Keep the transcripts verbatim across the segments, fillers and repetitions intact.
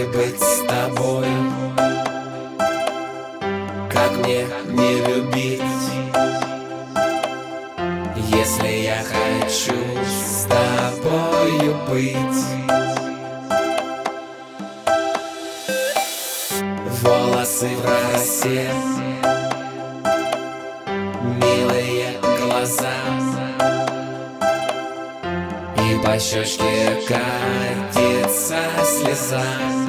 не быть с тобой? Как мне не любить, если я хочу с тобою быть? Волосы в росе, милые глаза, и по щечке катится слеза.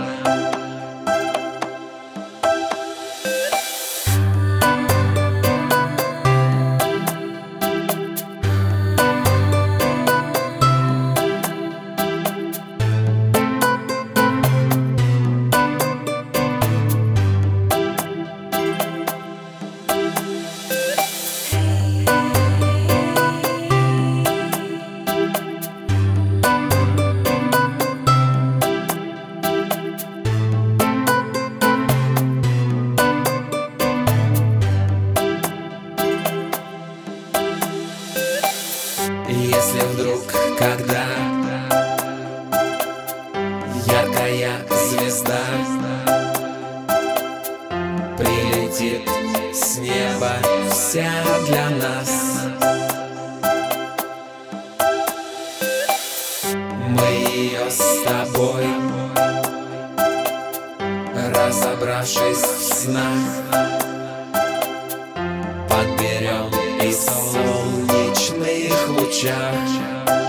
Если вдруг, когда яркая звезда прилетит с неба вся для нас, мы ее с тобой, разобравшись в снах, подберем и в солнечных лучах.